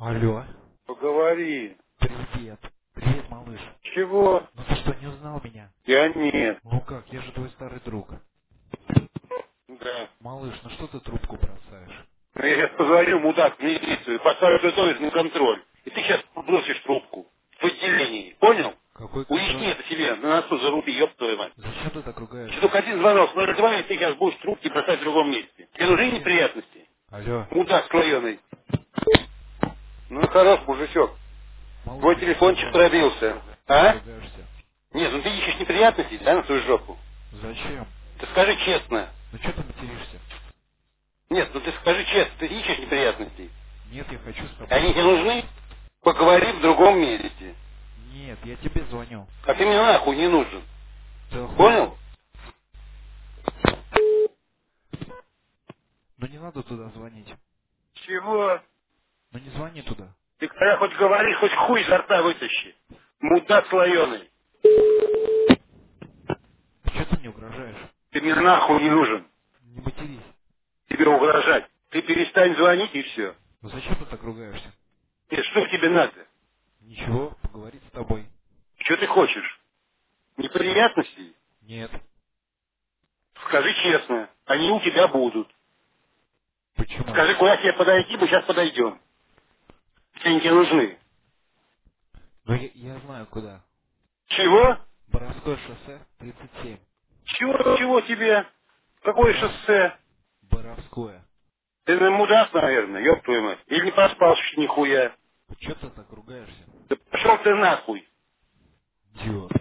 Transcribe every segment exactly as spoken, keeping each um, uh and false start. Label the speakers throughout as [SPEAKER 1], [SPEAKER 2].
[SPEAKER 1] Алло.
[SPEAKER 2] Поговори.
[SPEAKER 1] Привет. Привет, малыш.
[SPEAKER 2] Чего?
[SPEAKER 1] Ну ты что, не узнал меня?
[SPEAKER 2] Я нет.
[SPEAKER 1] Ну как, я же твой старый друг.
[SPEAKER 2] Да.
[SPEAKER 1] Малыш, ну что ты трубку бросаешь?
[SPEAKER 2] Ну, я сейчас позвоню, мудак, в милицию, поставлю твой совесть на контроль. И ты сейчас бросишь трубку. В отделении. Понял?
[SPEAKER 1] Какой
[SPEAKER 2] Уясни
[SPEAKER 1] контроль?
[SPEAKER 2] это себе. На носу заруби, ёб твою мать.
[SPEAKER 1] Зачем ты так
[SPEAKER 2] Если
[SPEAKER 1] ругаешься?
[SPEAKER 2] только один звонок, но разговаривать, ты сейчас будешь трубки бросать в другом месте. Тебе нужны
[SPEAKER 1] Зачем?
[SPEAKER 2] неприятности?
[SPEAKER 1] Алло.
[SPEAKER 2] Мудак склоенный. Ну, хорош, мужичок.
[SPEAKER 1] Малыш,
[SPEAKER 2] Твой
[SPEAKER 1] ты что
[SPEAKER 2] телефончик
[SPEAKER 1] такое?
[SPEAKER 2] пробился.
[SPEAKER 1] Чего
[SPEAKER 2] А?
[SPEAKER 1] ругаешься?
[SPEAKER 2] Нет, ну ты ищешь неприятностей, да, на свою жопу?
[SPEAKER 1] Зачем?
[SPEAKER 2] Ты скажи честно.
[SPEAKER 1] Ну что ты материшься?
[SPEAKER 2] Нет, ну ты скажи честно, ты ищешь неприятностей?
[SPEAKER 1] Нет, я хочу с тобой
[SPEAKER 2] Они тебе
[SPEAKER 1] поговорить.
[SPEAKER 2] нужны? Поговори в другом месте.
[SPEAKER 1] Нет, я тебе звоню.
[SPEAKER 2] А ты мне нахуй не нужен.
[SPEAKER 1] Ты охуел?
[SPEAKER 2] Понял?
[SPEAKER 1] Ну не надо туда звонить.
[SPEAKER 2] Чего?
[SPEAKER 1] Ну не звони туда.
[SPEAKER 2] Ты когда хоть говори, хоть хуй изо рта вытащи. Мудак слоеный.
[SPEAKER 1] Что ты мне угрожаешь?
[SPEAKER 2] Ты мне нахуй не нужен.
[SPEAKER 1] Не матерись.
[SPEAKER 2] Тебе угрожать. Ты перестань звонить и все.
[SPEAKER 1] Ну зачем ты так ругаешься?
[SPEAKER 2] И что тебе надо?
[SPEAKER 1] Ничего, поговорить с тобой.
[SPEAKER 2] Что ты хочешь? Неприятностей?
[SPEAKER 1] Нет.
[SPEAKER 2] Скажи честно. Они у тебя будут.
[SPEAKER 1] Почему?
[SPEAKER 2] Скажи, куда тебе подойти, мы сейчас подойдем. Все они тебе нужны.
[SPEAKER 1] Ну я, я знаю куда.
[SPEAKER 2] Чего?
[SPEAKER 1] Боровское шоссе тридцать семь.
[SPEAKER 2] Чего, чего тебе? Какое
[SPEAKER 1] Боров...
[SPEAKER 2] шоссе?
[SPEAKER 1] Боровское.
[SPEAKER 2] Ты на мудак, наверное, ёб твою мать. Или не проспал чуть нихуя.
[SPEAKER 1] Че ты так ругаешься?
[SPEAKER 2] Да пошел ты нахуй.
[SPEAKER 1] Идиот.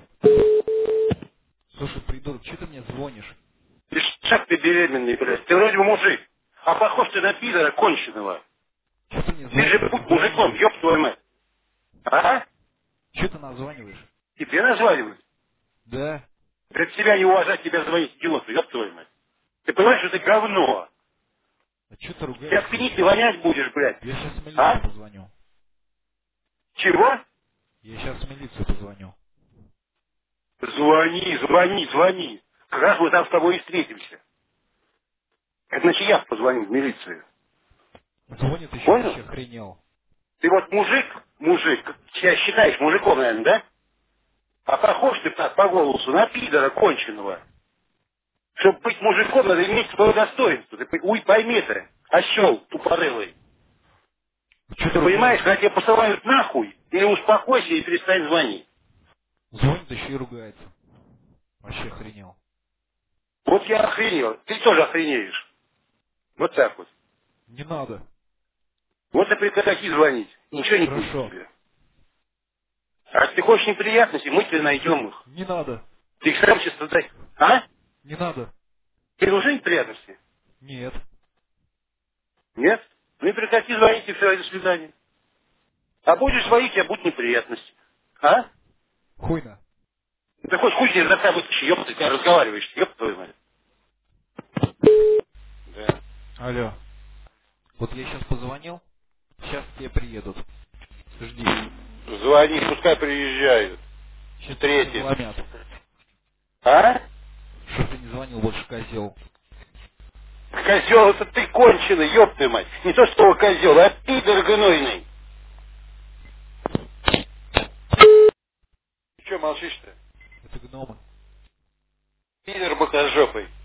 [SPEAKER 1] Слушай, придурок, че ты мне звонишь?
[SPEAKER 2] Ты шаг ты беременный, блядь. Ты вроде бы мужик. А похож ты на пидора конченого.
[SPEAKER 1] Че ты мне
[SPEAKER 2] Ты же
[SPEAKER 1] звонишь?
[SPEAKER 2] будь мужиком,
[SPEAKER 1] Названиваешь?
[SPEAKER 2] ёб твою мать. А?
[SPEAKER 1] Че ты названиваешь?
[SPEAKER 2] Тебе названивают.
[SPEAKER 1] Да?
[SPEAKER 2] Пред себя не уважать, тебя звонить идиоту, ёб твою мать. Ты понимаешь, что ты говно.
[SPEAKER 1] А че ты
[SPEAKER 2] Ты
[SPEAKER 1] ругаешься? Я
[SPEAKER 2] откинись и
[SPEAKER 1] щас,
[SPEAKER 2] вонять будешь, блядь.
[SPEAKER 1] я сейчас в милицию
[SPEAKER 2] А?
[SPEAKER 1] позвоню.
[SPEAKER 2] Чего?
[SPEAKER 1] Я сейчас в милицию позвоню.
[SPEAKER 2] Звони, звони, звони. Как раз мы там с тобой и встретимся. Это значит я позвоню в милицию.
[SPEAKER 1] Звонит еще
[SPEAKER 2] Понял?
[SPEAKER 1] вообще охренел.
[SPEAKER 2] Ты вот мужик, мужик, как себя считаешь мужиком, наверное, да? А похож ты так по голосу на пидора конченого. Чтобы быть мужиком, надо иметь свое достоинство. Ты пой- уй, пойми это, осел тупорылый.
[SPEAKER 1] Че ты
[SPEAKER 2] Ты понимаешь,
[SPEAKER 1] ругаешься?
[SPEAKER 2] когда тебя посылают нахуй, или успокойся и перестань звонить.
[SPEAKER 1] Звонит еще и ругается. Вообще охренел.
[SPEAKER 2] Вот я охренел, ты тоже охренеешь. Вот так вот.
[SPEAKER 1] Не надо.
[SPEAKER 2] Вот и прекрати звонить. Ничего не будет
[SPEAKER 1] Хорошо.
[SPEAKER 2] тебе. А если ты хочешь неприятностей, мы тебе найдем их.
[SPEAKER 1] Не надо.
[SPEAKER 2] Ты их сам сейчас создай. А?
[SPEAKER 1] Не надо.
[SPEAKER 2] Тебе нужны неприятности?
[SPEAKER 1] Нет.
[SPEAKER 2] Нет? Ну и прекрати звонить, и все, до свидания. А будешь звонить, а будут неприятности. А?
[SPEAKER 1] Хуйна.
[SPEAKER 2] Ну ты хоть хуй тебе изо рта вытащи, ёпта, ты разговариваешь, ёпта твою мать. Да.
[SPEAKER 1] Алло. Вот я сейчас позвонил. Сейчас тебе приедут. Жди.
[SPEAKER 2] Звони, пускай приезжают.
[SPEAKER 1] Сейчас тебе все
[SPEAKER 2] Встретит.
[SPEAKER 1] вломят.
[SPEAKER 2] А?
[SPEAKER 1] Что ты не звонил больше, козел.
[SPEAKER 2] Козел, это ты конченый, ёб твою мать. Не то что козел, а пидор гнойный. Ты что молчишь-то?
[SPEAKER 1] Это гномы.
[SPEAKER 2] Пидор бокожопый.